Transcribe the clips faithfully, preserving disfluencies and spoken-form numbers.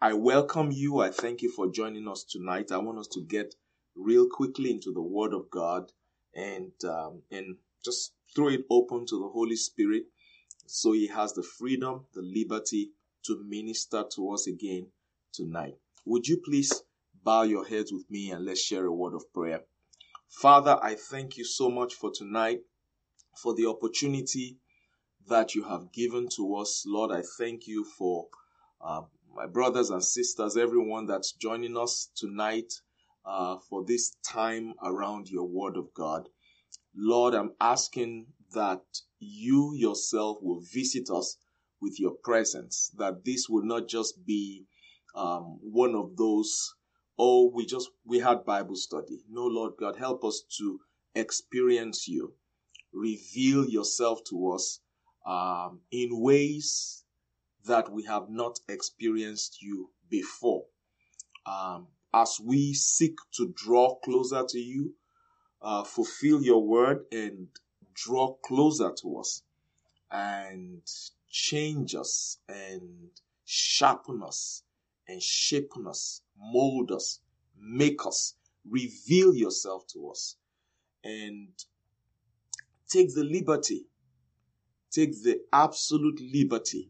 I welcome you. I thank you for joining us tonight. I want us to get real quickly into the Word of God and um, and just throw it open to the Holy Spirit so He has the freedom, the liberty to minister to us again tonight. Would you please bow your heads with me and let's share a word of prayer. Father, I thank you so much for tonight, for the opportunity that you have given to us. Lord, I thank you for uh, my brothers and sisters, everyone that's joining us tonight uh, for this time around your word of God. Lord, I'm asking that you yourself will visit us with your presence, that this will not just be um, one of those, oh, we just, we had Bible study. No, Lord God, help us to experience you. Reveal yourself to us um, in ways that we have not experienced you before. Um, as we seek to draw closer to you, uh, fulfill your word and draw closer to us and change us and sharpen us and shape us, mold us, make us, reveal yourself to us, and take the liberty, take the absolute liberty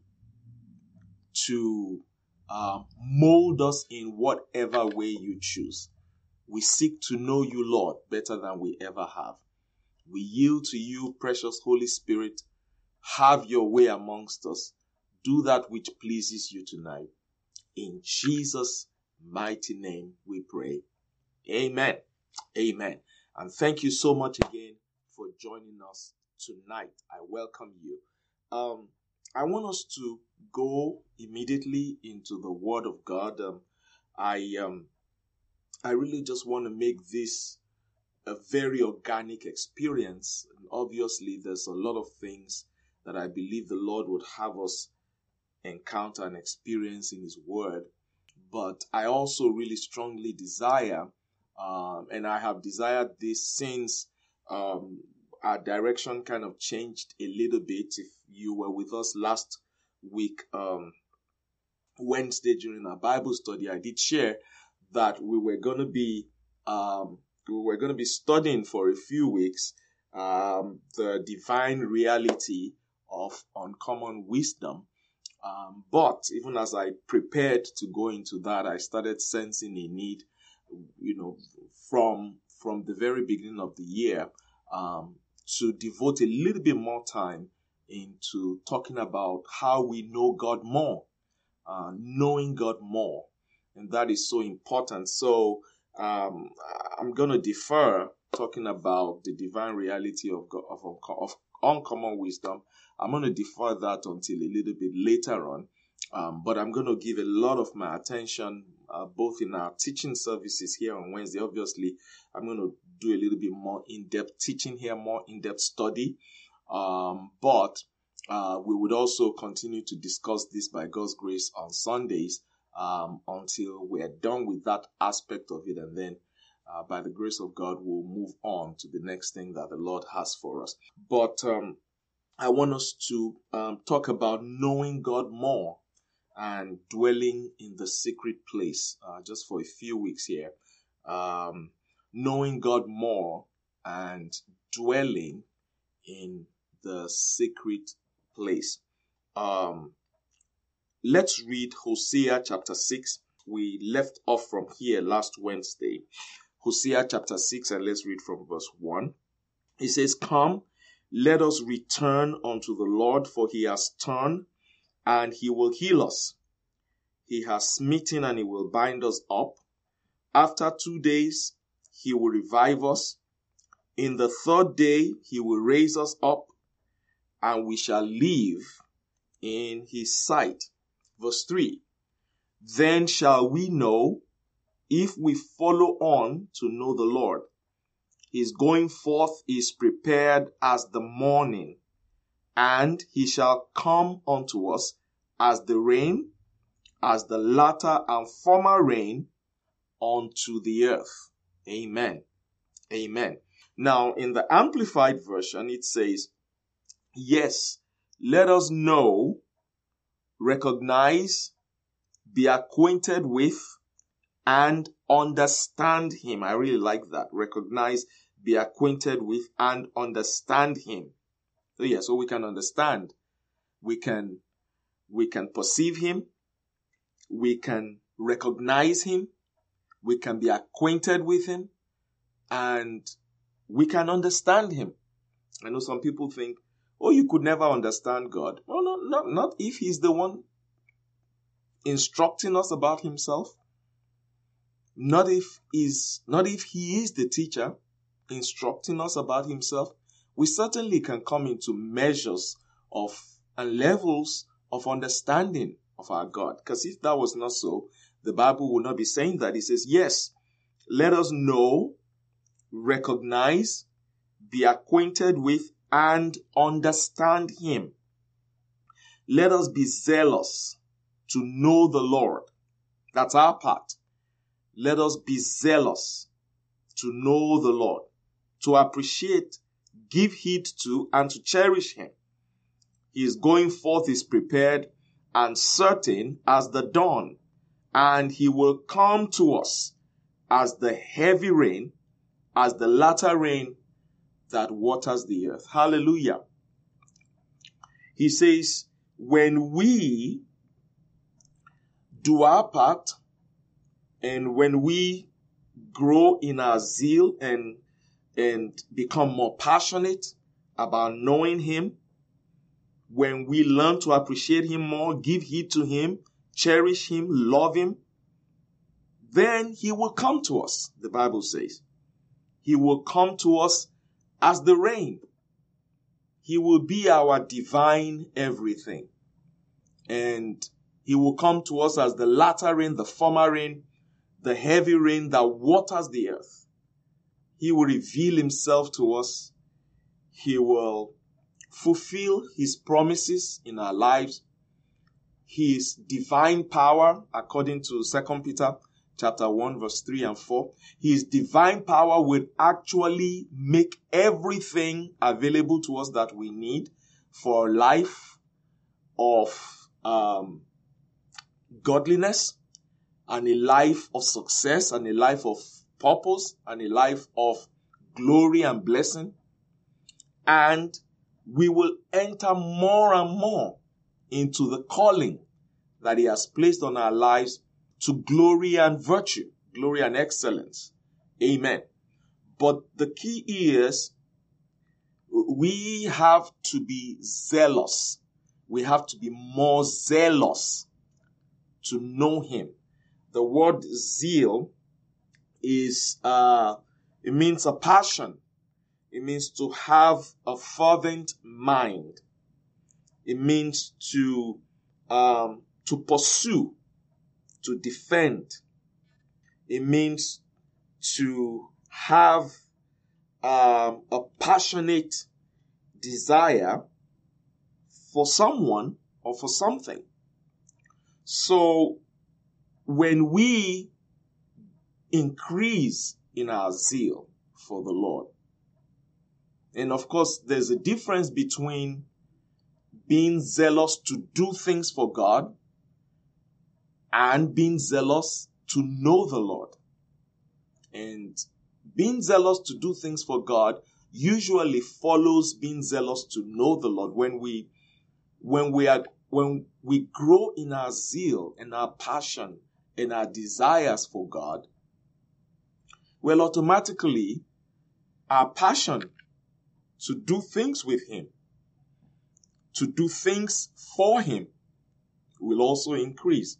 to uh, mold us in whatever way you choose. We seek to know you, Lord, better than we ever have. We yield to you, precious Holy Spirit. Have your way amongst us. Do that which pleases you tonight. In Jesus' mighty name we pray. Amen. Amen. And thank you so much again for joining us tonight. I welcome you. Um, I want us to go immediately into the Word of God. Um, I um, I really just want to make this a very organic experience. And obviously, there's a lot of things that I believe the Lord would have us encounter and experience in His Word. But I also really strongly desire, um, and I have desired this since um, our direction kind of changed a little bit. If you were with us last week, um, Wednesday during our Bible study, I did share that we were going to be um, we were going to be studying for a few weeks um, the divine reality of uncommon wisdom. Um, but even as I prepared to go into that, I started sensing a need, you know, from from the very beginning of the year, um, to devote a little bit more time into talking about how we know God more, uh, knowing God more, and that is so important. So um, I'm going to defer talking about the divine reality of God, of, of uncommon wisdom. I'm going to defer that until a little bit later on, um, but I'm going to give a lot of my attention, uh, both in our teaching services here on Wednesday. Obviously, I'm going to do a little bit more in-depth teaching here, more in-depth study, um, but uh, we would also continue to discuss this by God's grace on Sundays um, until we're done with that aspect of it, and then uh, by the grace of God, we'll move on to the next thing that the Lord has for us. But um, I want us to um, talk about knowing God more and dwelling in the secret place, uh, just for a few weeks here. Um, knowing God more and dwelling in the secret place. Um, let's read Hosea chapter six. We left off from here last Wednesday. Hosea chapter six, and let's read from verse one. It says, "Come, let us return unto the Lord, for he has turned, and he will heal us. He has smitten, and he will bind us up. After two days, he will revive us. In the third day, he will raise us up, and we shall live in his sight." Verse three, "Then shall we know, if we follow on to know the Lord. His going forth is prepared as the morning, and he shall come unto us as the rain, as the latter and former rain unto the earth." Amen. Amen. Now, in the Amplified Version, it says, "Yes, let us know, recognize, be acquainted with, and understand him. I really like that. Recognize, be acquainted with, and understand him. So yeah, so we can understand. We can, we can perceive him. We can recognize him. We can be acquainted with him. And we can understand him. I know some people think, oh, you could never understand God. Well, no, not, not if he's the one instructing us about himself. Not if is not if he is the teacher instructing us about himself. We certainly can come into measures of and levels of understanding of our God. Because if that was not so, the Bible will not be saying that. It says, yes, let us know, recognize, be acquainted with, and understand him. Let us be zealous to know the Lord. That's our part. Let us be zealous to know the Lord, to appreciate, give heed to, and to cherish him. His going forth is prepared and certain as the dawn, and he will come to us as the heavy rain, as the latter rain that waters the earth. Hallelujah. He says, when we do our part, and when we grow in our zeal and, and become more passionate about knowing him, when we learn to appreciate him more, give heed to him, cherish him, love him, then he will come to us, the Bible says. He will come to us as the rain. He will be our divine everything. And he will come to us as the latter rain, the former rain, the heavy rain that waters the earth. He will reveal himself to us. He will fulfill his promises in our lives. His divine power, according to Second Peter chapter one, verse three and four, his divine power will actually make everything available to us that we need for a life of um, godliness, and a life of success, and a life of purpose, and a life of glory and blessing. And we will enter more and more into the calling that he has placed on our lives to glory and virtue, glory and excellence. Amen. But the key is we have to be zealous. We have to be more zealous to know him. The word zeal is, uh, it means a passion. It means to have a fervent mind. It means to, um, to pursue, to defend. It means to have um, a passionate desire for someone or for something. So when we increase in our zeal for the Lord, and of course there's a difference between being zealous to do things for God and being zealous to know the Lord. And being zealous to do things for God usually follows being zealous to know the Lord. When we, when we are, when we grow in our zeal and our passion and our desires for God, well, automatically our passion to do things with him, to do things for him, will also increase.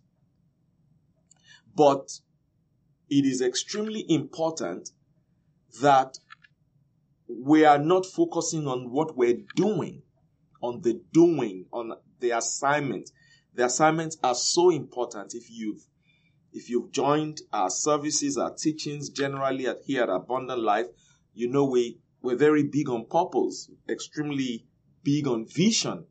But it is extremely important that we are not focusing on what we're doing, on the doing, on the assignment. The assignments are so important. If you've if you've joined our services, our teachings generally at here at Abundant Life, you know we we're very big on purpose, extremely big on vision,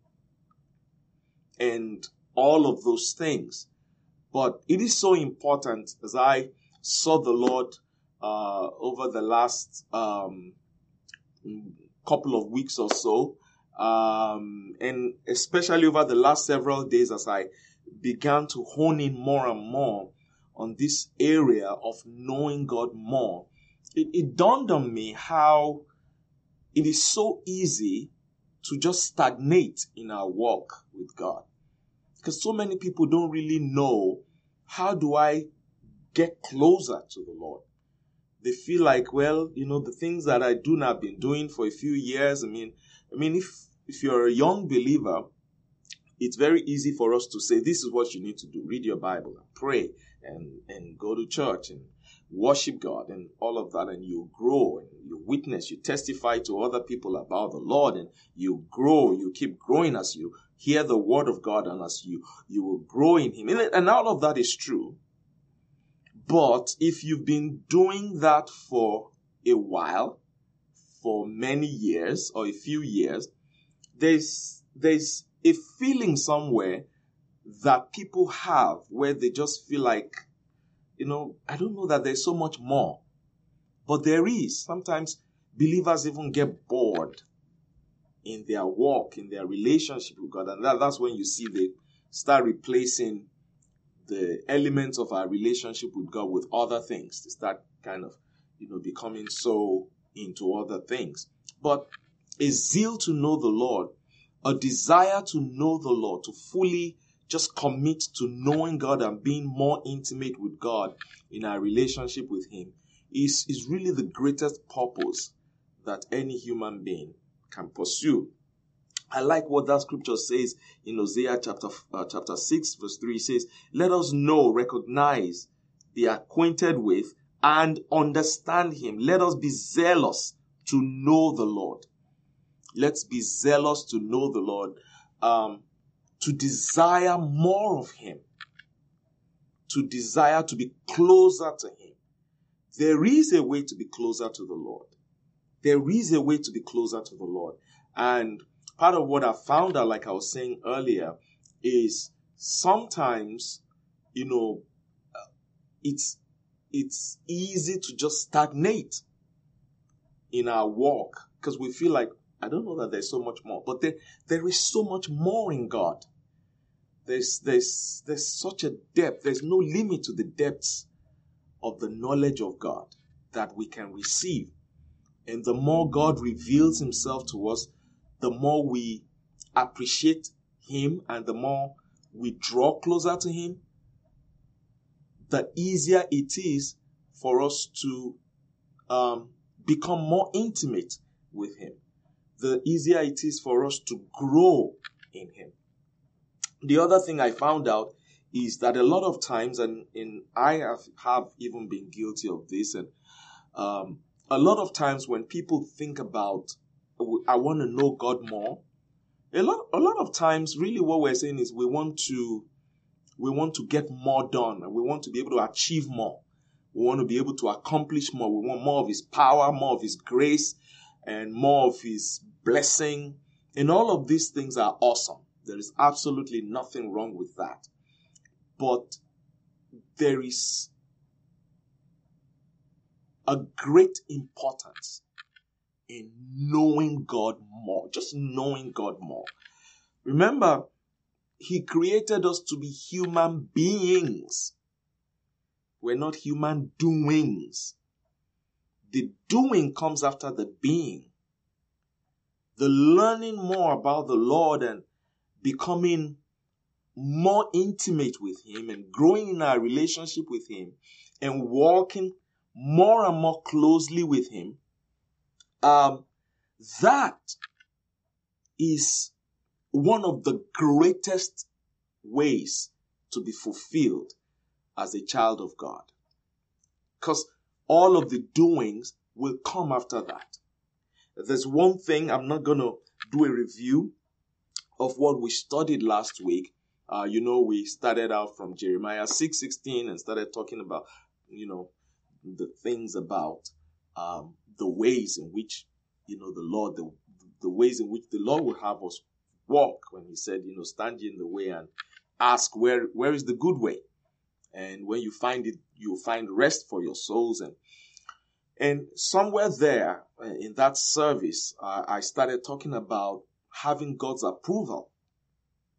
and all of those things. But it is so important, as I saw the Lord uh, over the last um, couple of weeks or so, um, and especially over the last several days as I began to hone in more and more on this area of knowing God more, it, it dawned on me how it is so easy to just stagnate in our walk with God. Because so many people don't really know, how do I get closer to the Lord? They feel like, well, you know, the things that I do now, I've been doing for a few years. I mean, I mean, if if you're a young believer, it's very easy for us to say, this is what you need to do. Read your Bible and pray and, and go to church and worship God and all of that. And you grow and you witness, you testify to other people about the Lord, and you grow, you keep growing as you hear the word of God, and as you, you will grow in Him. And all of that is true. But if you've been doing that for a while, for many years or a few years, there's, there's a feeling somewhere that people have where they just feel like, you know, I don't know that there's so much more. But there is. Sometimes believers even get bored in their walk, in their relationship with God. And that, that's when you see they start replacing the elements of our relationship with God with other things. They start kind of, you know, becoming so into other things. But a zeal to know the Lord, a desire to know the Lord, to fully just commit to knowing God and being more intimate with God in our relationship with Him is, is really the greatest purpose that any human being can pursue. I like what that scripture says in Hosea chapter, uh, chapter six, verse three. It says, let us know, recognize, be acquainted with, and understand Him. Let us be zealous to know the Lord. Let's be zealous to know the Lord, um, to desire more of Him, to desire to be closer to Him. There is a way to be closer to the Lord. There is a way to be closer to the Lord. And part of what I found out, like I was saying earlier, is sometimes, you know, it's, it's easy to just stagnate in our walk because we feel like, I don't know that there's so much more, but there, there is so much more in God. There's, there's, there's such a depth. There's no limit to the depths of the knowledge of God that we can receive. And the more God reveals Himself to us, the more we appreciate Him and the more we draw closer to Him, the easier it is for us to um, become more intimate with Him. The easier it is for us to grow in Him. The other thing I found out is that a lot of times, and, and I have, have even been guilty of this, and um, a lot of times when people think about, I want to know God more, a lot, a lot of times really what we're saying is we want to, we want to get more done, and we want to be able to achieve more. We want to be able to accomplish more. We want more of His power, more of His grace, and more of His blessing. And all of these things are awesome. There is absolutely nothing wrong with that. But there is a great importance in knowing God more, just knowing God more. Remember, He created us to be human beings. We're not human doings. The doing comes after the being. The learning more about the Lord and becoming more intimate with Him and growing in our relationship with Him and walking more and more closely with Him, um, that is one of the greatest ways to be fulfilled as a child of God. Because all of the doings will come after that. There's one thing, I'm not going to do a review of what we studied last week. Uh, you know, we started out from Jeremiah six sixteen and started talking about, you know, the things about um, the ways in which, you know, the Lord, the, the ways in which the Lord will have us walk, when He said, you know, stand ye in the way and ask where where is the good way. And when you find it, you'll find rest for your souls. And and somewhere there in that service, uh, I started talking about having God's approval.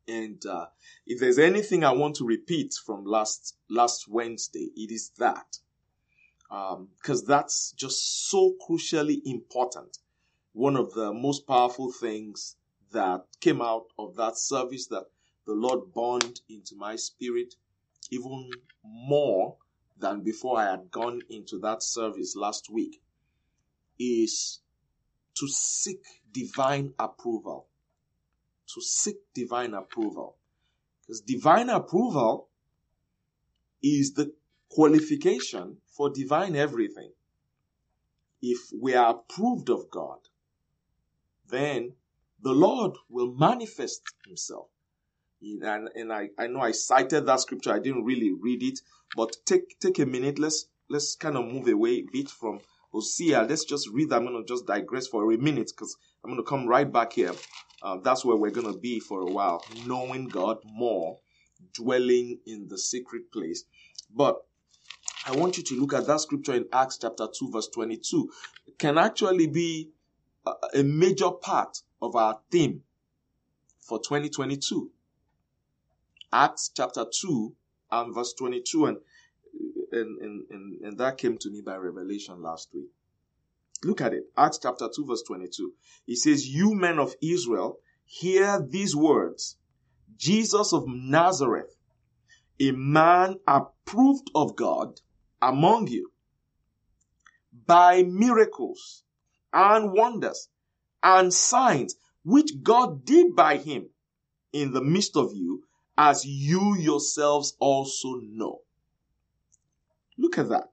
And uh, if there's anything I want to repeat from last last Wednesday, it is that. Because um, that's just so crucially important. One of the most powerful things that came out of that service that the Lord burned into my spirit, even more than before I had gone into that service last week, is to seek divine approval. To seek divine approval. Because divine approval is the qualification for divine everything. If we are approved of God, then the Lord will manifest himself. And, and I, I know I cited that scripture. I didn't really read it, but take take a minute. Let's let's kind of move away a bit from Hosea. Let's just read that. I'm going to just digress for a minute because I'm going to come right back here. Uh, that's where we're going to be for a while, knowing God more, dwelling in the secret place. But I want you to look at that scripture in Acts chapter two, verse twenty-two. It can actually be a, a major part of our theme for twenty twenty-two. Acts chapter two and verse twenty-two, and, and, and, and that came to me by revelation last week. Look at it. Acts chapter two, verse twenty-two. It says, "You men of Israel, hear these words. Jesus of Nazareth, a man approved of God among you by miracles and wonders and signs, which God did by him in the midst of you, as you yourselves also know." Look at that.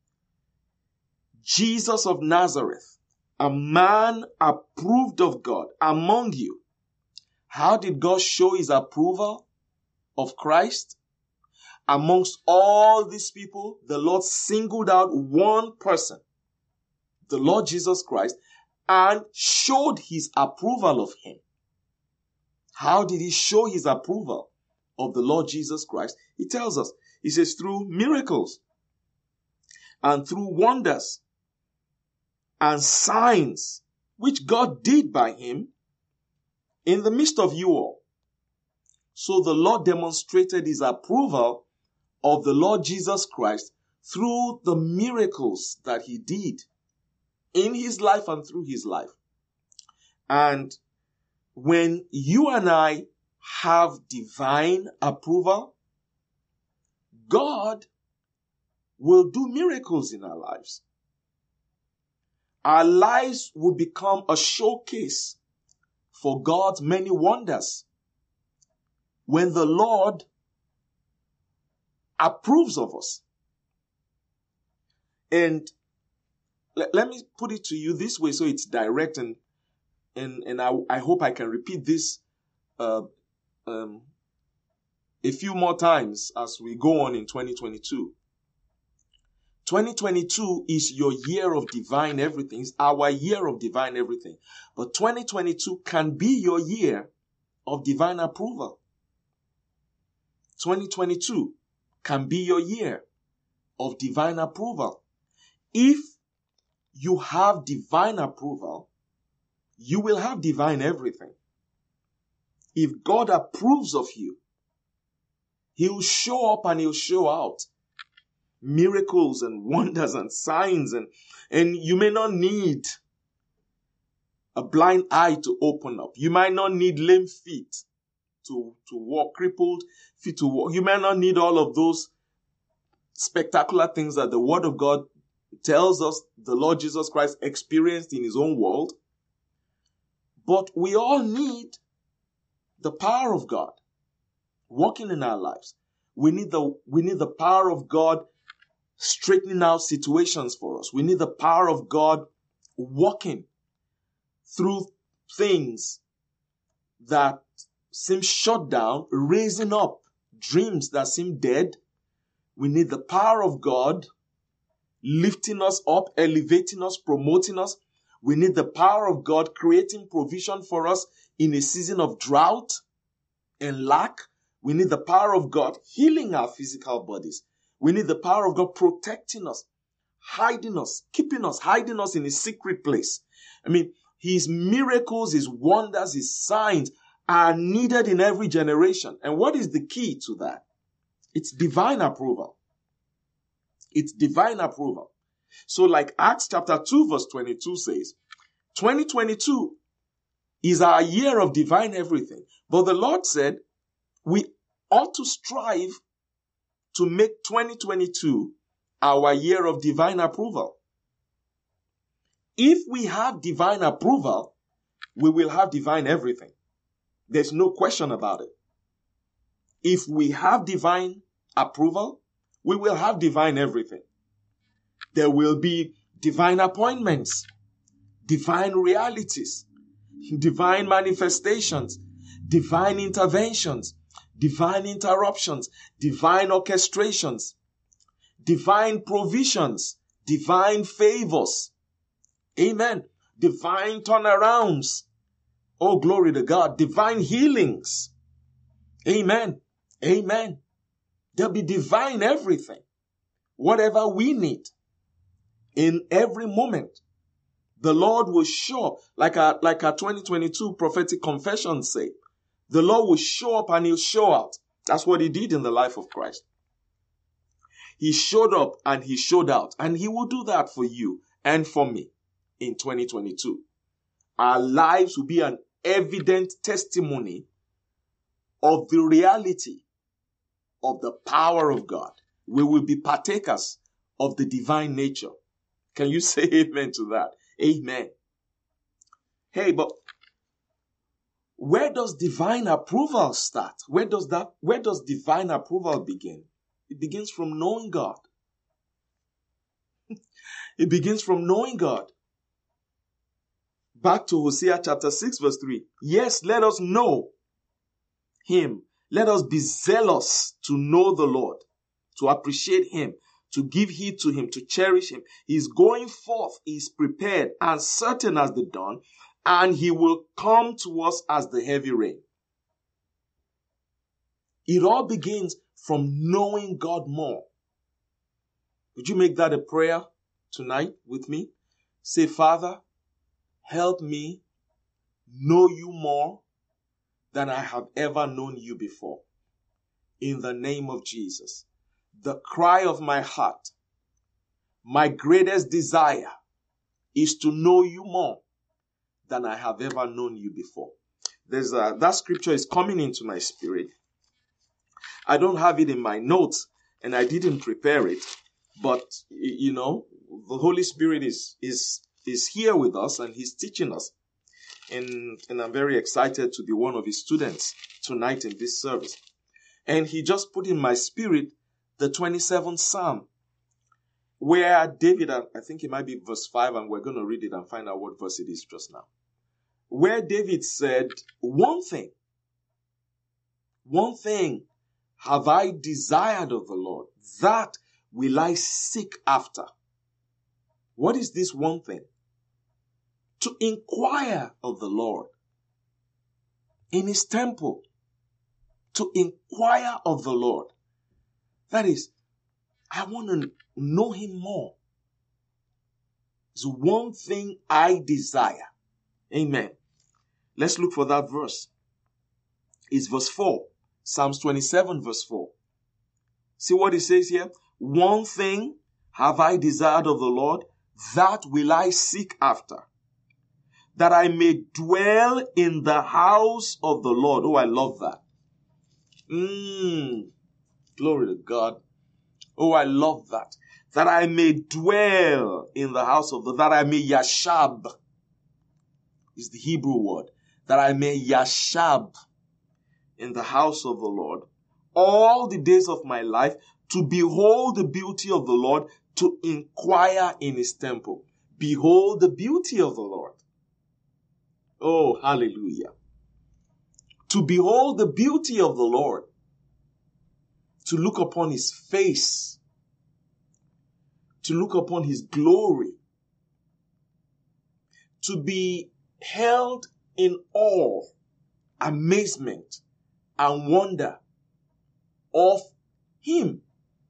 Jesus of Nazareth, a man approved of God among you. How did God show his approval of Christ? Amongst all these people, the Lord singled out one person, the Lord Jesus Christ, and showed his approval of him. How did he show his approval of the Lord Jesus Christ? He tells us, he says, through miracles and through wonders and signs, which God did by him in the midst of you all. So the Lord demonstrated his approval of the Lord Jesus Christ through the miracles that he did in his life and through his life. And when you and I have divine approval, God will do miracles in our lives. Our lives will become a showcase for God's many wonders when the Lord approves of us. And let, let me put it to you this way so it's direct, and and, and I, I hope I can repeat this uh, um, a few more times as we go on in twenty twenty-two. twenty twenty-two is your year of divine everything. It's our year of divine everything. But twenty twenty-two can be your year of divine approval. twenty twenty-two can be your year of divine approval. If you have divine approval, you will have divine everything. If God approves of you, he'll show up and he'll show out. Miracles and wonders and signs, and, and you may not need a blind eye to open up. You might not need lame feet to, to walk, crippled feet to walk. You may not need all of those spectacular things that the Word of God tells us the Lord Jesus Christ experienced in his own world. But we all need the power of God working in our lives. We need the, we need the power of God straightening out situations for us. We need the power of God working through things that seem shut down, raising up dreams that seem dead. We need the power of God lifting us up, elevating us, promoting us. We need the power of God creating provision for us in a season of drought and lack. We need the power of God healing our physical bodies. We need the power of God protecting us, hiding us, keeping us, hiding us in a secret place. I mean, his miracles, his wonders, his signs are needed in every generation. And what is the key to that? It's divine approval. It's divine approval. So like Acts chapter two verse twenty-two says, twenty twenty-two is our year of divine everything. But the Lord said we ought to strive to make twenty twenty-two our year of divine approval. If we have divine approval, we will have divine everything. There's no question about it. If we have divine approval, we will have divine everything. There will be divine appointments, divine realities, divine manifestations, divine interventions, divine interruptions, divine orchestrations, divine provisions, divine favors. Amen. Divine turnarounds. Oh, glory to God. Divine healings. Amen. Amen. There'll be divine everything. Whatever we need in every moment, the Lord will show, like our, like our twenty twenty-two prophetic confessions say, the Lord will show up and he'll show out. That's what he did in the life of Christ. He showed up and he showed out, and he will do that for you and for me in twenty twenty-two. Our lives will be an evident testimony of the reality of the power of God. We will be partakers of the divine nature. Can you say amen to that? Amen. Hey, but where does divine approval start? Where does that, where does divine approval begin? It begins from knowing God. It begins from knowing God. Back to Hosea chapter six verse three. Yes, let us know him. Let us be zealous to know the Lord, to appreciate him, to give heed to him, to cherish him. He is going forth, he is prepared and certain as the dawn, and he will come to us as the heavy rain. It all begins from knowing God more. Would you make that a prayer tonight with me? Say, Father, help me know you more than I have ever known you before. In the name of Jesus. The cry of my heart, my greatest desire is to know you more than I have ever known you before. There's a, that scripture is coming into my spirit. I don't have it in my notes and I didn't prepare it, but you know, the Holy Spirit is, is, is here with us and he's teaching us. And, and I'm very excited to be one of his students tonight in this service. And he just put in my spirit the twenty-seventh Psalm, where David, I think it might be verse five, and we're going to read it and find out what verse it is just now. Where David said, one thing, one thing have I desired of the Lord, that will I seek after. What is this one thing? To inquire of the Lord in his temple. To inquire of the Lord. That is, I want to know him more. It's one thing I desire. Amen. Let's look for that verse. It's verse four. Psalms twenty-seven verse four. See what it says here? One thing have I desired of the Lord, that will I seek after, that I may dwell in the house of the Lord. Oh, I love that. Mmm. Glory to God. Oh, I love that. That I may dwell in the house of the, that I may yashab, is the Hebrew word. That I may yashab in the house of the Lord all the days of my life, to behold the beauty of the Lord, to inquire in his temple. Behold the beauty of the Lord. Oh, hallelujah. To behold the beauty of the Lord. To look upon his face, to look upon his glory, to be held in awe, amazement, and wonder of him,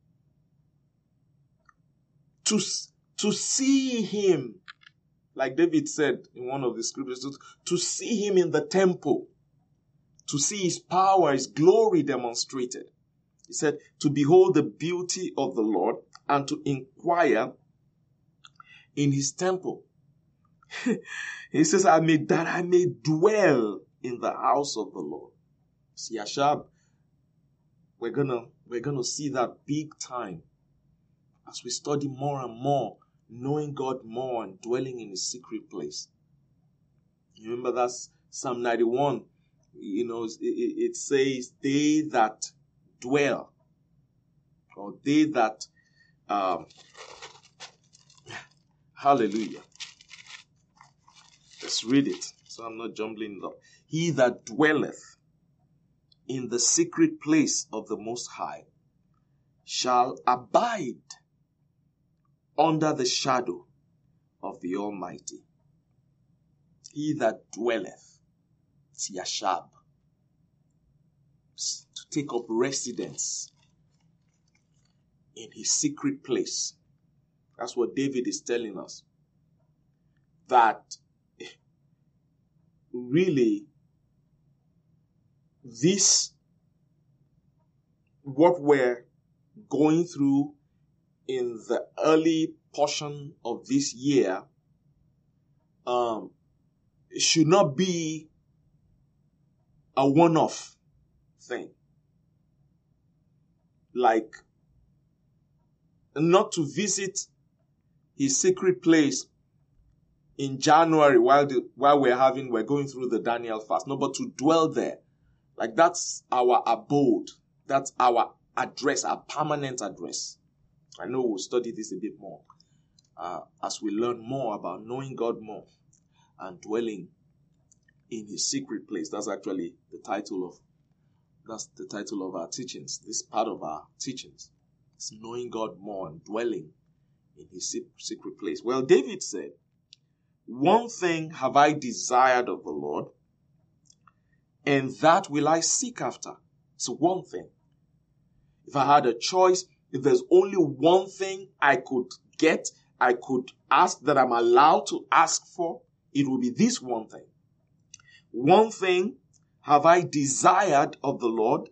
to, to see him, like David said in one of the scriptures, to, to see him in the temple, to see his power, his glory demonstrated. He said, to behold the beauty of the Lord and to inquire in his temple. He says, I may, that I may dwell in the house of the Lord. See, Ashab, we're gonna, we're gonna see that big time as we study more and more, knowing God more and dwelling in his secret place. You remember that's Psalm ninety-one. You know, it, it says, they that dwell, or they that, um, hallelujah. Let's read it, so I'm not jumbling it up. He that dwelleth in the secret place of the Most High shall abide under the shadow of the Almighty. He that dwelleth, it's Yashab, to take up residence in his secret place. That's what David is telling us. That really, this, what we're going through in the early portion of this year, um, should not be a one-off thing. Like, not to visit his secret place in January while the, while we're having, we're going through the Daniel fast. No, but to dwell there. Like, that's our abode. That's our address, our permanent address. I know we'll study this a bit more uh, as we learn more about knowing God more and dwelling in his secret place. That's actually the title of, that's the title of our teachings. This part of our teachings is knowing God more and dwelling in his secret place. Well, David said, one thing have I desired of the Lord, and that will I seek after. It's one thing. If I had a choice, if there's only one thing I could get, I could ask, that I'm allowed to ask for, it will be this one thing. One thing have I desired of the Lord.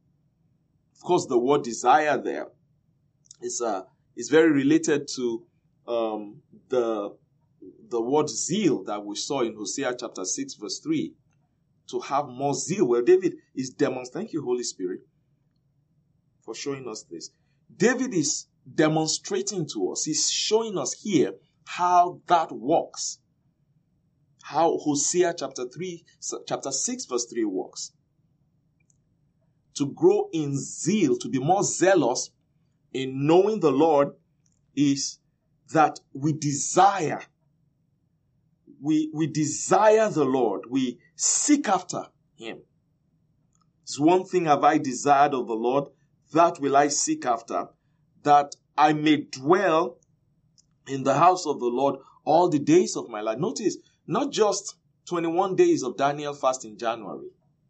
Of course, the word desire there is, uh, is very related to um, the, the word zeal that we saw in Hosea chapter six verse three. To have more zeal. Well, David is demonstrating, thank you, Holy Spirit, for showing us this. David is demonstrating to us, he's showing us here how that works. How Hosea chapter three, chapter six verse three works. To grow in zeal, to be more zealous in knowing the Lord, is that we desire, we, we desire the Lord, we seek after him. It's one thing have I desired of the Lord, that will I seek after, that I may dwell in the house of the Lord all the days of my life. Notice, not just twenty-one days of Daniel fast in January.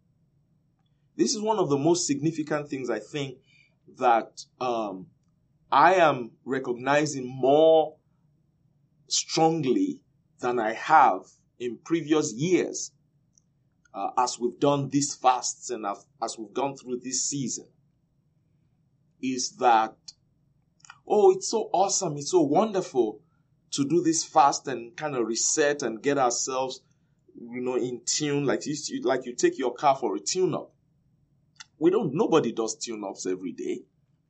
This is one of the most significant things I think that um, I am recognizing more strongly than I have in previous years uh, as we've done these fasts and as we've gone through this season, is that, oh, it's so awesome, it's so wonderful to do this fast and kind of reset and get ourselves, you know, in tune, like you, like you take your car for a tune-up. We don't, nobody does tune-ups every day.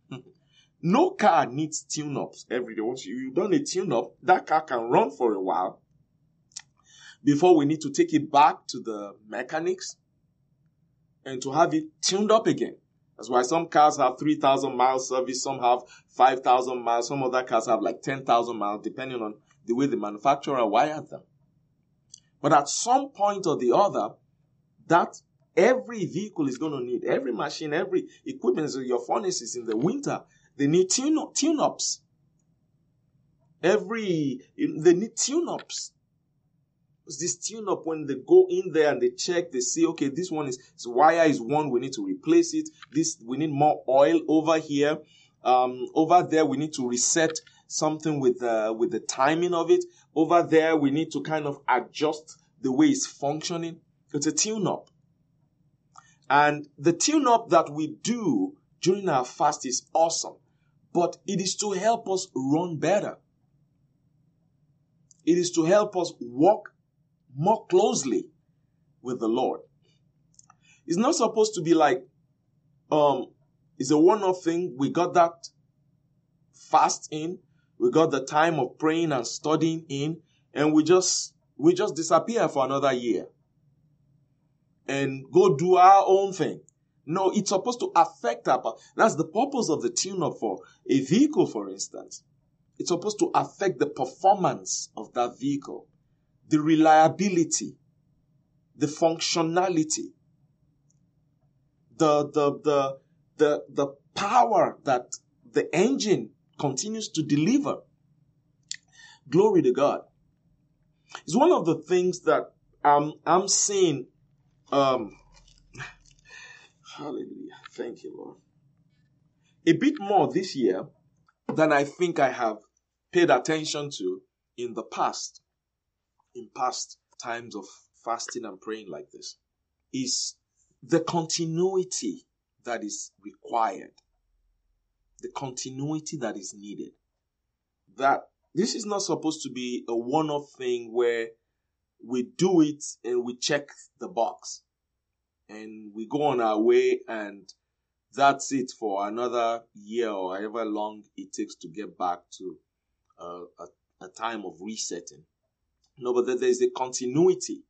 No car needs tune-ups every day. Once you've done a tune-up, that car can run for a while before we need to take it back to the mechanics and to have it tuned up again. That's why some cars have three thousand miles service, some have five thousand miles, some other cars have like ten thousand miles, depending on the way the manufacturer wired them. But at some point or the other, that every vehicle is going to need, every machine, every equipment, so your furnaces in the winter, they need tune, tune-ups. Every, they need tune-ups. This tune-up, when they go in there and they check, they see, okay, this one is, this wire is one, we need to replace it. This, we need more oil over here. Um, over there, we need to reset something with, uh, with the timing of it. Over there, we need to kind of adjust the way it's functioning. It's a tune-up. And the tune-up that we do during our fast is awesome, but it is to help us run better. It is to help us walk more closely with the Lord. It's not supposed to be like, um, it's a one-off thing. We got that fast in, we got the time of praying and studying in, and we just we just disappear for another year and go do our own thing. No, it's supposed to affect our. That's the purpose of the tune-up for a vehicle, for instance. It's supposed to affect the performance of that vehicle, the reliability, the functionality, the the the the the power that the engine continues to deliver. Glory to God. It's one of the things that um, I'm seeing. Um, hallelujah. Thank you, Lord. A bit more this year than I think I have paid attention to in the past, in past times of fasting and praying like this, is the continuity that is required, the continuity that is needed. That this is not supposed to be a one-off thing where we do it and we check the box and we go on our way and that's it for another year or however long it takes to get back to uh, a, a time of resetting. No, but there is a continuity,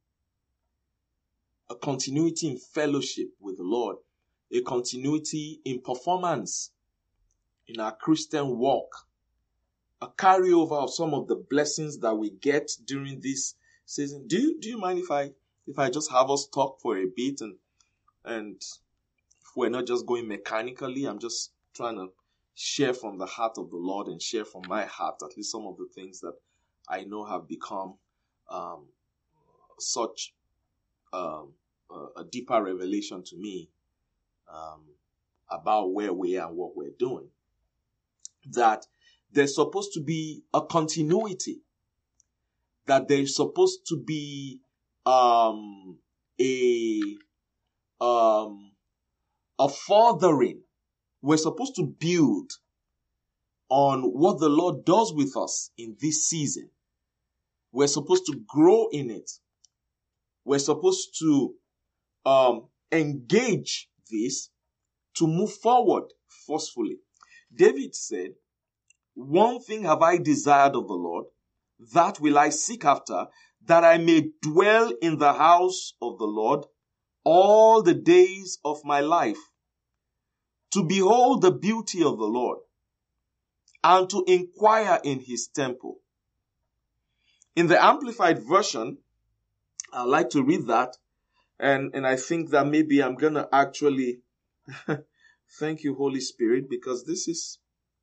a continuity in fellowship with the Lord, a continuity in performance in our Christian walk, a carryover of some of the blessings that we get during this season. Do you do you mind if I if I just have us talk for a bit and and if we're not just going mechanically? I'm just trying to share from the heart of the Lord and share from my heart at least some of the things that I know have become um, such um, a deeper revelation to me um, about where we are and what we're doing. That there's supposed to be a continuity, that there's supposed to be um, a um, a furthering. We're supposed to build on what the Lord does with us in this season. We're supposed to grow in it. We're supposed to um, engage this to move forward forcefully. David said, "One thing have I desired of the Lord, that will I seek after, that I may dwell in the house of the Lord all the days of my life, to behold the beauty of the Lord, and to inquire in his temple." In the Amplified Version, I like to read that, and, and I think that maybe I'm going to actually thank you, Holy Spirit, because this is,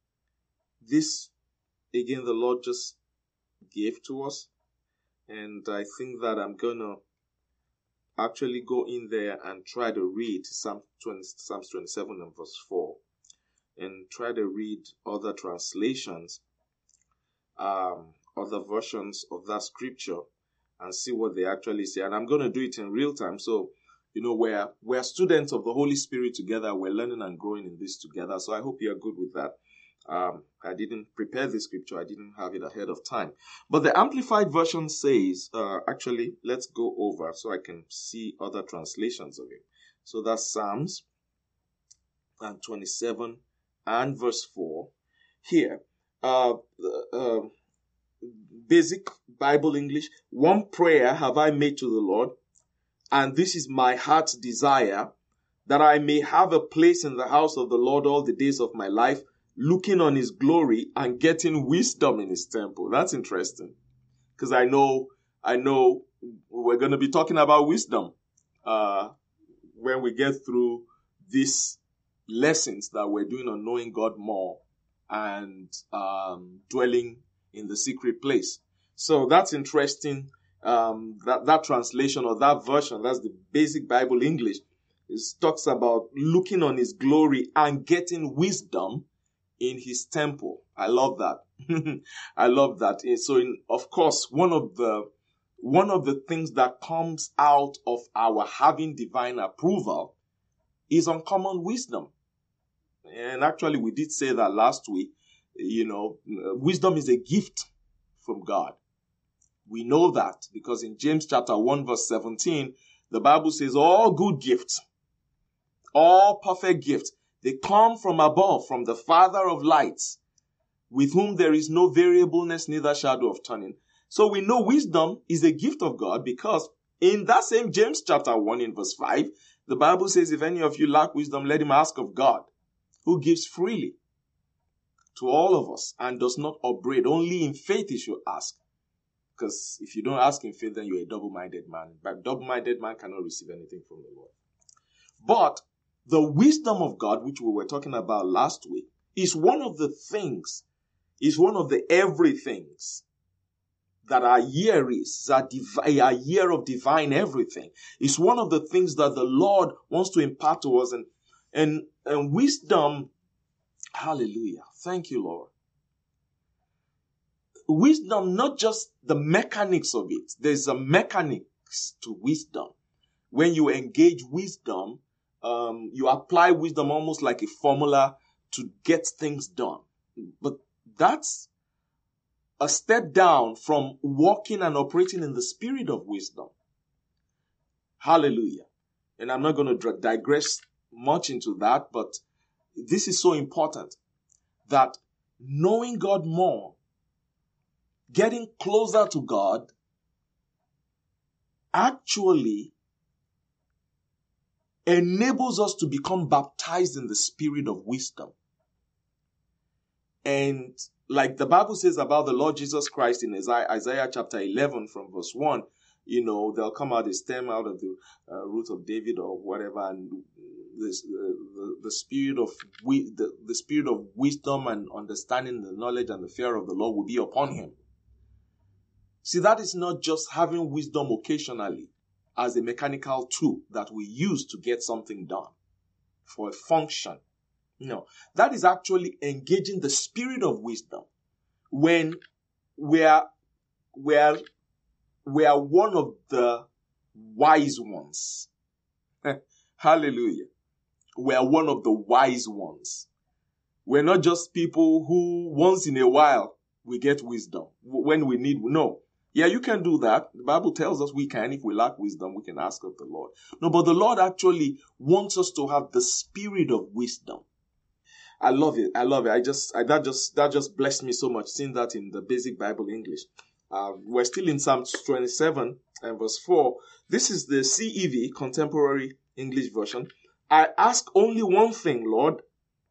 this, again, the Lord just gave to us, and I think that I'm going to actually go in there and try to read Psalm twenty, Psalms twenty-seven and verse four, and try to read other translations, um, other versions of that scripture, and see what they actually say. And I'm going to do it in real time. So, you know, we're, we're students of the Holy Spirit together. We're learning and growing in this together. So I hope you're good with that. Um, I didn't prepare the scripture. I didn't have it ahead of time. But the Amplified Version says, uh, actually, let's go over so I can see other translations of it. So that's Psalms and twenty-seven and verse four. Here, uh, uh, basic Bible English. "One prayer have I made to the Lord, and this is my heart's desire, that I may have a place in the house of the Lord all the days of my life, looking on his glory and getting wisdom in his temple." That's interesting, because I know, I know we're going to be talking about wisdom uh, when we get through these lessons that we're doing on knowing God more and um, dwelling in the secret place. So that's interesting. Um, that, that translation or that version, that's the basic Bible English, it talks about looking on his glory and getting wisdom in his temple. I love that. I love that. So, in, of course, one of the one of the things that comes out of our having divine approval is uncommon wisdom. And actually, we did say that last week. You know, wisdom is a gift from God. We know that because in James chapter one verse seventeen, the Bible says all good gifts, all perfect gifts, they come from above, from the Father of lights, with whom there is no variableness, neither shadow of turning. So we know wisdom is a gift of God because in that same James chapter one in verse five, the Bible says, if any of you lack wisdom, let him ask of God, who gives freely to all of us and does not upbraid. Only in faith he should ask. Because if you don't ask in faith, then you're a double-minded man. But double-minded man cannot receive anything from the Lord. But the wisdom of God, which we were talking about last week, is one of the things, is one of the everythings that our year is, that divi- our year of divine everything. It's one of the things that the Lord wants to impart to us. And, and, and wisdom, hallelujah. Thank you, Lord. Wisdom, not just the mechanics of it. There's a mechanics to wisdom. When you engage wisdom, um, you apply wisdom almost like a formula to get things done. But that's a step down from walking and operating in the spirit of wisdom. Hallelujah. And I'm not going to digress much into that, but this is so important that knowing God more, getting closer to God, actually enables us to become baptized in the spirit of wisdom. And like the Bible says about the Lord Jesus Christ in Isaiah, Isaiah chapter eleven from verse one, you know, they'll come out a stem out of the uh, root of David or whatever, and this, uh, the, the spirit of wi- the, the spirit of wisdom and understanding, the knowledge and the fear of the Lord will be upon him. See, that is not just having wisdom occasionally as a mechanical tool that we use to get something done for a function. No, that is actually engaging the spirit of wisdom when we are, we are, we are one of the wise ones. Hallelujah. We are one of the wise ones. We're not just people who once in a while we get wisdom when we need. No. Yeah, you can do that. The Bible tells us we can. If we lack wisdom, we can ask of the Lord. No, but the Lord actually wants us to have the spirit of wisdom. I love it. I love it. I just, I, that just, that just blessed me so much seeing that in the basic Bible English. Uh, we're still in Psalm twenty-seven and verse four. This is the C E V, Contemporary English Version. I ask only one thing, Lord.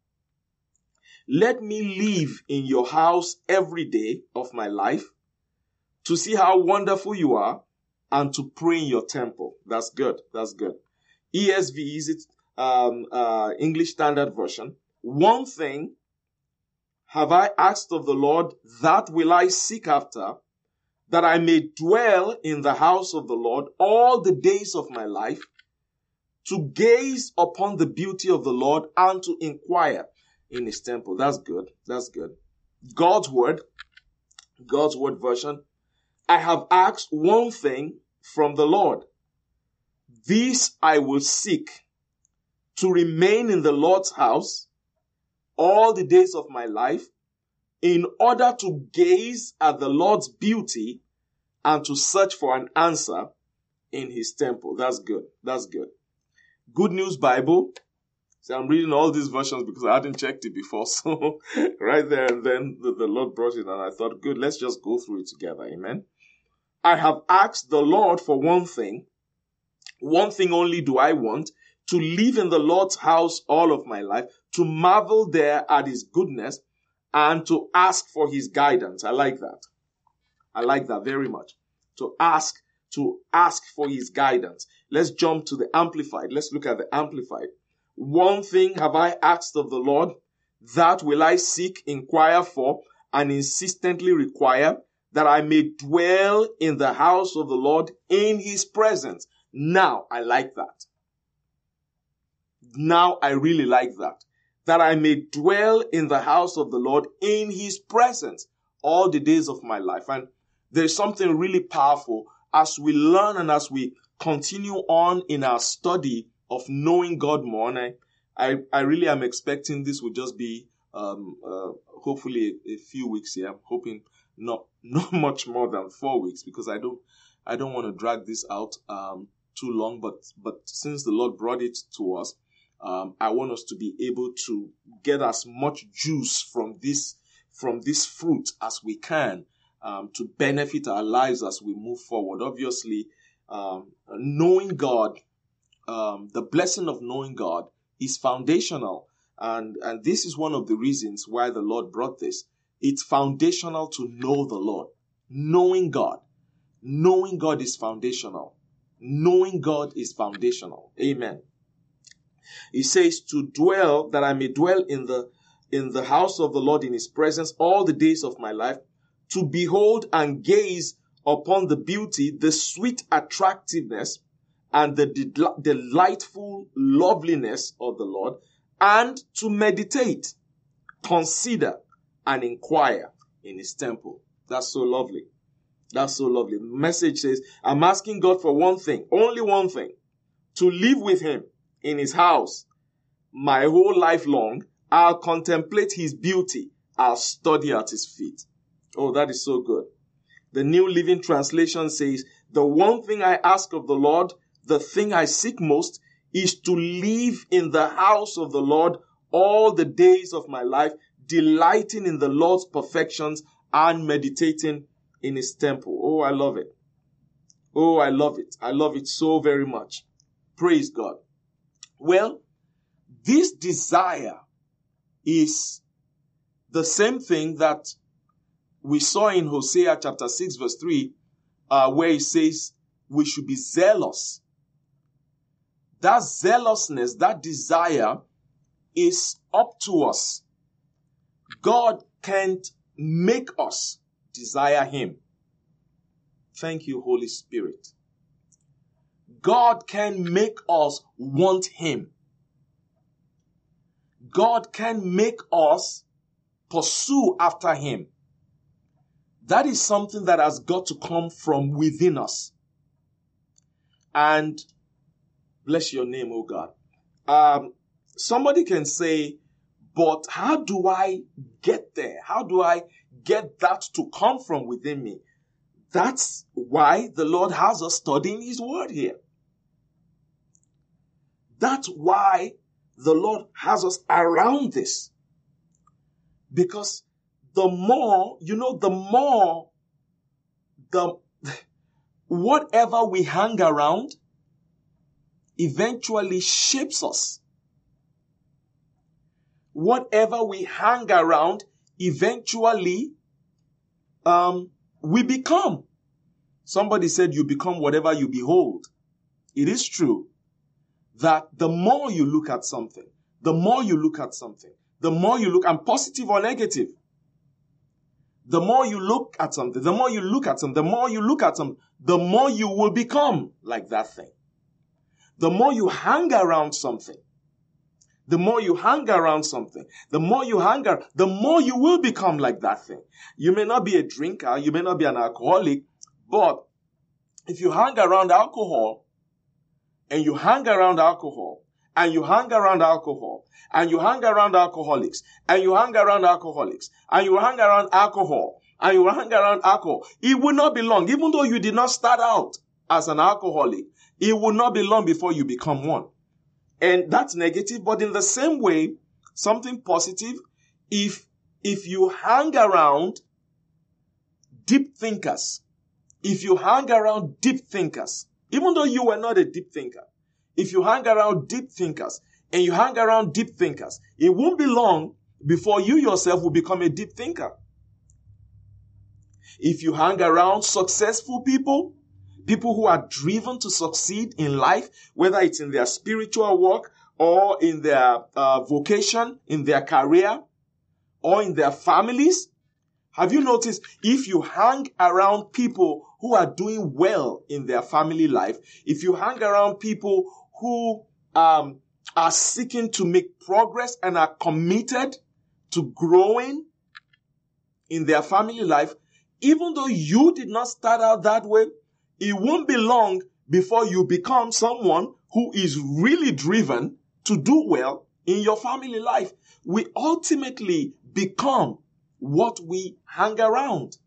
Let me live in your house every day of my life, to see how wonderful you are, and to pray in your temple. That's good. That's good. E S V is it, um, uh, English Standard Version. One thing have I asked of the Lord, that will I seek after, that I may dwell in the house of the Lord all the days of my life, to gaze upon the beauty of the Lord and to inquire in his temple. That's good. That's good. God's word, God's word version. I have asked one thing from the Lord. This I will seek, to remain in the Lord's house all the days of my life, in order to gaze at the Lord's beauty and to search for an answer in his temple. That's good. That's good. Good News Bible. So I'm reading all these versions because I hadn't checked it before. So right there and then the, the Lord brought it and I thought, good, let's just go through it together. Amen. I have asked the Lord for one thing. One thing only do I want, to live in the Lord's house all of my life, to marvel there at his goodness, and to ask for his guidance. I like that. I like that very much. To ask, to ask for his guidance. Let's jump to the Amplified. Let's look at the Amplified. One thing have I asked of the Lord, that will I seek, inquire for, and insistently require, that I may dwell in the house of the Lord in his presence. Now, I like that. Now, I really like that. That I may dwell in the house of the Lord in his presence all the days of my life. And there's something really powerful as we learn and as we continue on in our study of knowing God more. And I, I, I really am expecting this will just be um, uh, hopefully a, a few weeks here. I'm hoping not not much more than four weeks because I don't I don't want to drag this out um, too long. But but since the Lord brought it to us, um, I want us to be able to get as much juice from this from this fruit as we can um, to benefit our lives as we move forward. Obviously, um, knowing God, um, the blessing of knowing God is foundational. And, and this is one of the reasons why the Lord brought this. It's foundational to know the Lord. Knowing God. Knowing God is foundational. Knowing God is foundational. Amen. He says to dwell, that I may dwell in the, in the house of the Lord in his presence all the days of my life, to behold and gaze upon the beauty, the sweet attractiveness, and the del- delightful loveliness of the Lord, and to meditate, consider, and inquire in his temple. That's so lovely. That's so lovely. The message says, I'm asking God for one thing, only one thing, to live with him in his house my whole life long. I'll contemplate his beauty. I'll study at his feet. Oh, that is so good. The New Living Translation says, the one thing I ask of the Lord, the thing I seek most, is to live in the house of the Lord all the days of my life, delighting in the Lord's perfections and meditating in his temple. Oh, I love it. Oh, I love it. I love it so very much. Praise God. Well, this desire is the same thing that we saw in Hosea chapter six verse three, uh, where it says we should be zealous. That zealousness, that desire is up to us. God can't make us desire him. Thank you, Holy Spirit. God can make us want him. God can make us pursue after him. That is something that has got to come from within us. And bless your name, oh God. Um, somebody can say, but how do I get there? How do I get that to come from within me? That's why the Lord has us studying his word here. That's why the Lord has us around this. Because the more, you know, the more, the whatever we hang around eventually shapes us. Whatever we hang around eventually um, we become. Somebody said you become whatever you behold. It is true that the more you look at something, the more you look at something, the more you look, and positive or negative, the more you look at something, the more you look at something, the more you look at something, the more you will become like that thing. The more you hang around something, the more you hang around something, the more you hang around, the more you will become like that thing. You may not be a drinker, you may not be an alcoholic, but if you hang around alcohol, and you hang around alcohol, and you hang around alcohol, and you hang around alcoholics, and you hang around alcoholics, and you hang around alcohol, and you hang around alcohol, it will not be long. Even though you did not start out as an alcoholic, it will not be long before you become one. And that's negative, but in the same way, something positive, if, if you hang around deep thinkers, if you hang around deep thinkers, even though you were not a deep thinker, if you hang around deep thinkers and you hang around deep thinkers, it won't be long before you yourself will become a deep thinker. If you hang around successful people, people who are driven to succeed in life, whether it's in their spiritual work or in their uh, vocation, in their career, or in their families, have you noticed if you hang around people who are doing well in their family life, if you hang around people who um, are seeking to make progress and are committed to growing in their family life, even though you did not start out that way, it won't be long before you become someone who is really driven to do well in your family life. We ultimately become what we hang around,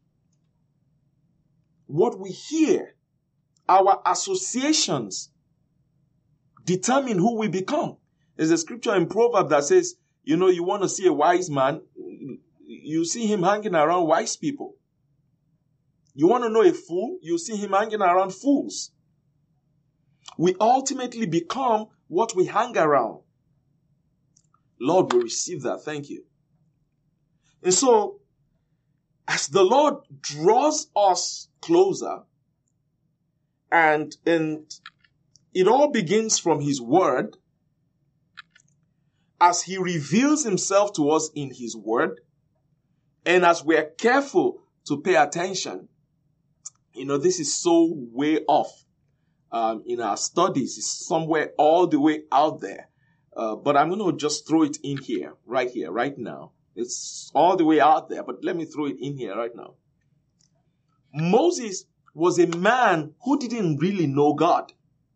what we hear. Our associations determine who we become. There's a scripture in Proverbs that says, you know, you want to see a wise man, you see him hanging around wise people. You want to know a fool, you see him hanging around fools. We ultimately become what we hang around. Lord, we receive that. Thank you. And so, as the Lord draws us closer, and, and it all begins from his word, as he reveals himself to us in his word, and as we're careful to pay attention, you know, this is so way off um, in our studies. It's somewhere all the way out there. Uh, but I'm going to just throw it in here, right here, right now. It's all the way out there, but let me throw it in here right now. Moses was a man who didn't really know God.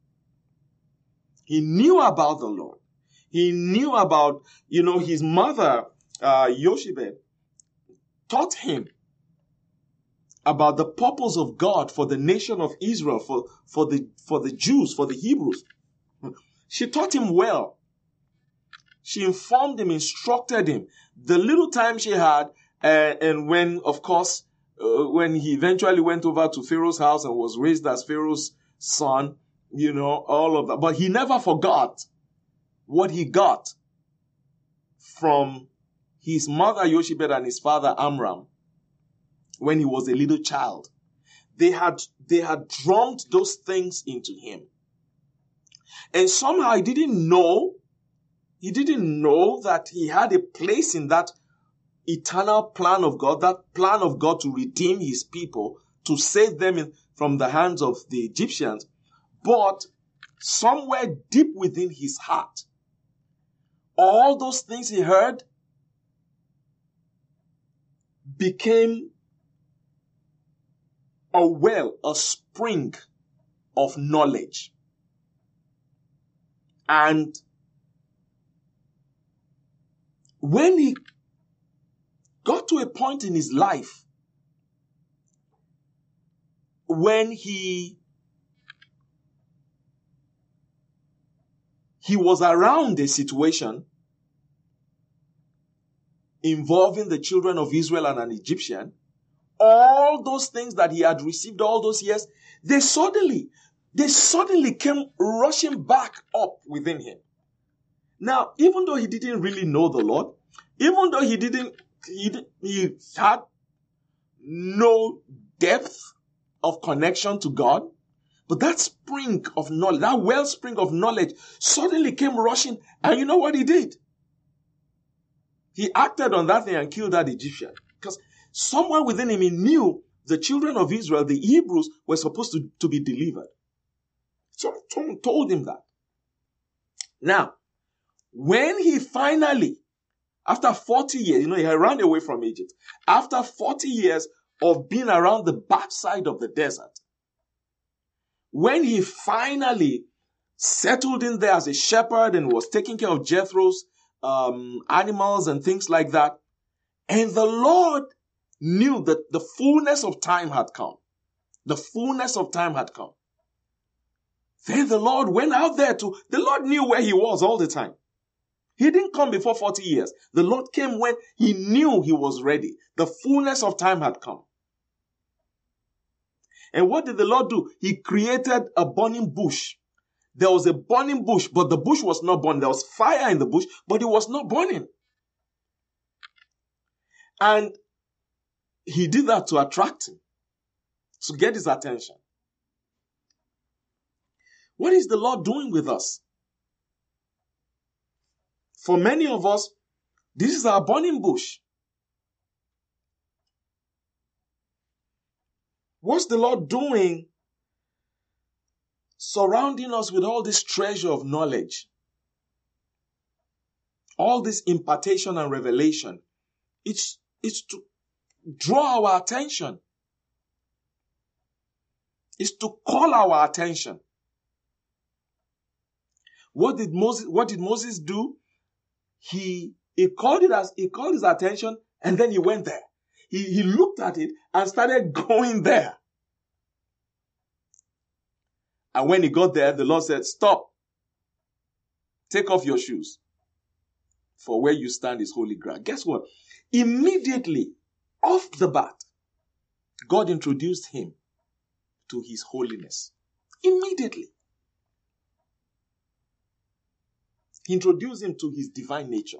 He knew about the Lord. He knew about, you know, his mother, uh, Yoshebed, taught him about the purpose of God for the nation of Israel, for, for, the, for the Jews, for the Hebrews. She taught him well. She informed him, instructed him. The little time she had, uh, and when, of course, uh, when he eventually went over to Pharaoh's house and was raised as Pharaoh's son, you know, all of that. But he never forgot what he got from his mother Yoshebed and his father Amram when he was a little child. They had, they had drummed those things into him. And somehow he didn't know, he didn't know that he had a place in that eternal plan of God, that plan of God to redeem his people, to save them in, from the hands of the Egyptians. But somewhere deep within his heart, all those things he heard became a well, a spring of knowledge. And when he got to a point in his life when he he was around a situation involving the children of Israel and an Egyptian, all those things that he had received all those years, they suddenly, they suddenly came rushing back up within him. Now, even though he didn't really know the Lord, even though he didn't, he, he had no depth of connection to God, but that spring of knowledge, that wellspring of knowledge suddenly came rushing. And you know what he did? He acted on that thing and killed that Egyptian. Because somewhere within him, he knew the children of Israel, the Hebrews, were supposed to, to be delivered. Someone told him that. Now, when he finally, after forty years, you know, he had run away from Egypt. After forty years of being around the backside of the desert, when he finally settled in there as a shepherd and was taking care of Jethro's um, animals and things like that, and the Lord knew that the fullness of time had come. The fullness of time had come. Then the Lord went out there to, the Lord knew where he was all the time. He didn't come before forty years. The Lord came when he knew he was ready. The fullness of time had come. And what did the Lord do? He created a burning bush. There was a burning bush, but the bush was not burning. There was fire in the bush, but it was not burning. And he did that to attract him, to get his attention. What is the Lord doing with us? For many of us, this is our burning bush. What's the Lord doing surrounding us with all this treasure of knowledge? All this impartation and revelation. It's, it's to draw our attention. is to call our attention. What did Moses, what did Moses do? He, he called it as, he called his attention and then he went there. He, he looked at it and started going there. And when he got there, the Lord said, stop. Take off your shoes. For where you stand is holy ground. Guess what? Immediately, off the bat, God introduced him to his holiness. Immediately. He introduced him to his divine nature.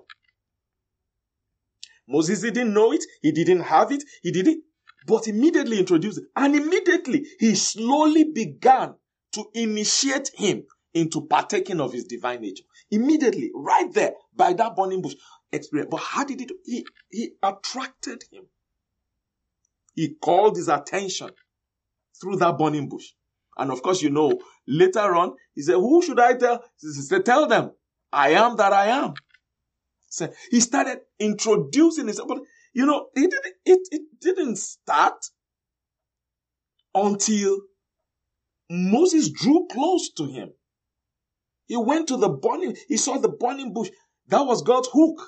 Moses didn't know it. He didn't have it. He didn't. But immediately introduced it. And immediately, he slowly began to initiate him into partaking of his divine nature. Immediately, right there, by that burning bush experience. But how did he do? He, he attracted him. He called his attention through that burning bush. And of course, you know, later on, he said, who should I tell? He said, tell them, I am that I am. So he started introducing himself. But, you know, it didn't, it, it didn't start until Moses drew close to him. He went to the burning, he saw the burning bush. That was God's hook.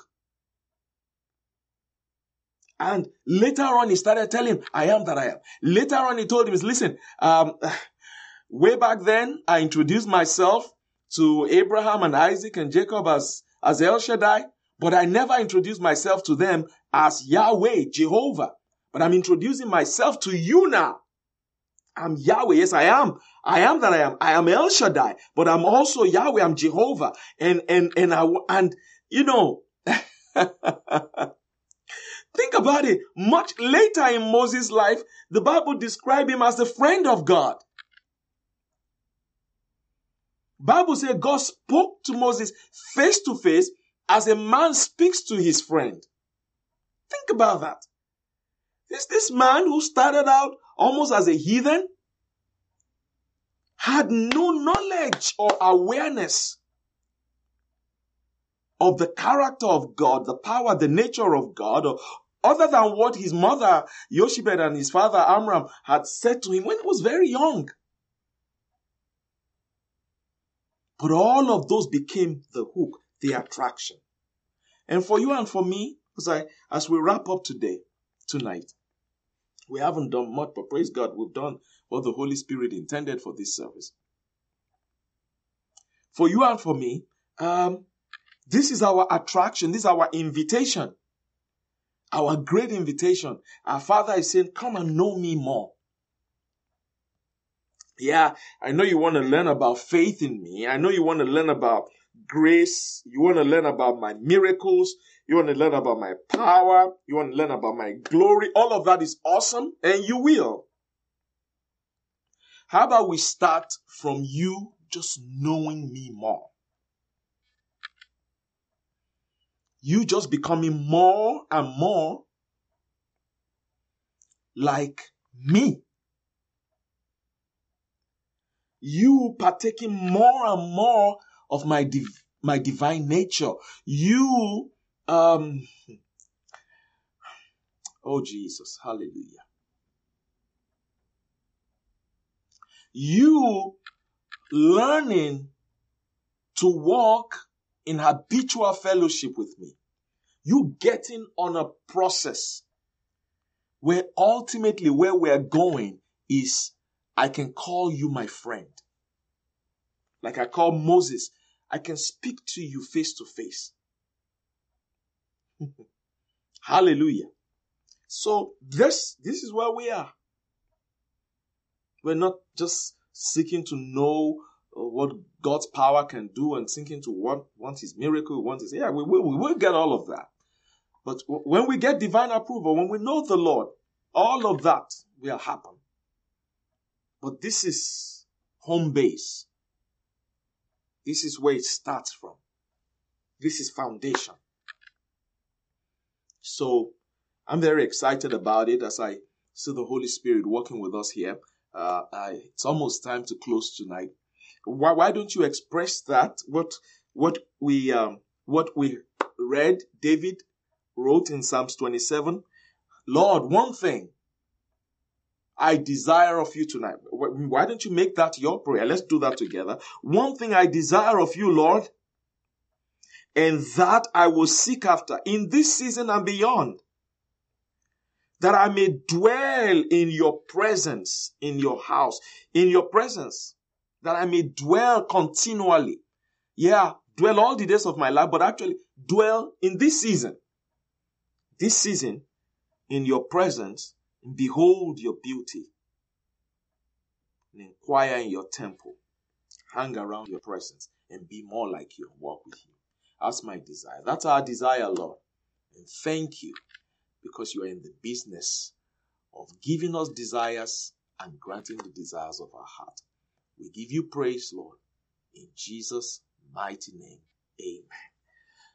And later on, he started telling him, I am that I am. Later on, he told him, listen, um, way back then, I introduced myself to Abraham and Isaac and Jacob as, as El Shaddai, but I never introduced myself to them as Yahweh, Jehovah. But I'm introducing myself to you now. I'm Yahweh. Yes, I am. I am that I am. I am El Shaddai, but I'm also Yahweh. I'm Jehovah. And, and, and I, and, you know, think about it. Much later in Moses' life, the Bible described him as the friend of God. Bible says God spoke to Moses face to face as a man speaks to his friend. Think about that. This, this man who started out almost as a heathen had no knowledge or awareness of the character of God, the power, the nature of God, or other than what his mother Jochebed and his father Amram had said to him when he was very young. But all of those became the hook, the attraction. And for you and for me, as I, as we wrap up today, tonight, we haven't done much, but praise God, we've done what the Holy Spirit intended for this service. For you and for me, um, this is our attraction. This is our invitation. Our great invitation. Our Father is saying, come and know me more. Yeah, I know you want to learn about faith in me. I know you want to learn about grace. You want to learn about my miracles. You want to learn about my power. You want to learn about my glory. All of that is awesome, and you will. How about we start from you just knowing me more? You just becoming more and more like me. You partaking more and more of my div- my divine nature. You, um, oh Jesus, hallelujah. You learning to walk in habitual fellowship with me. You getting on a process where ultimately where we're going is I can call you my friend. Like I call Moses, I can speak to you face to face. Hallelujah. So this, this is where we are. We're not just seeking to know what God's power can do and seeking to want, want his miracle, want his, yeah, we will, we will get all of that. But when we get divine approval, when we know the Lord, all of that will happen. But this is home base. This is where it starts from. This is foundation. So I'm very excited about it as I see the Holy Spirit working with us here. Uh, I, it's almost time to close tonight. Why, why don't you express that? What what we um, what we read, David wrote in Psalms twenty-seven. Lord, one thing I desire of you tonight. Why don't you make that your prayer? Let's do that together. One thing I desire of you, Lord, and that I will seek after in this season and beyond, that I may dwell in your presence, in your house, in your presence, that I may dwell continually. Yeah, dwell all the days of my life, but actually dwell in this season. This season, in your presence, and behold your beauty, and inquire in your temple, hang around your presence, and be more like you and walk with you. That's my desire. That's our desire, Lord. And thank you, because you are in the business of giving us desires and granting the desires of our heart. We give you praise, Lord. In Jesus' mighty name, amen.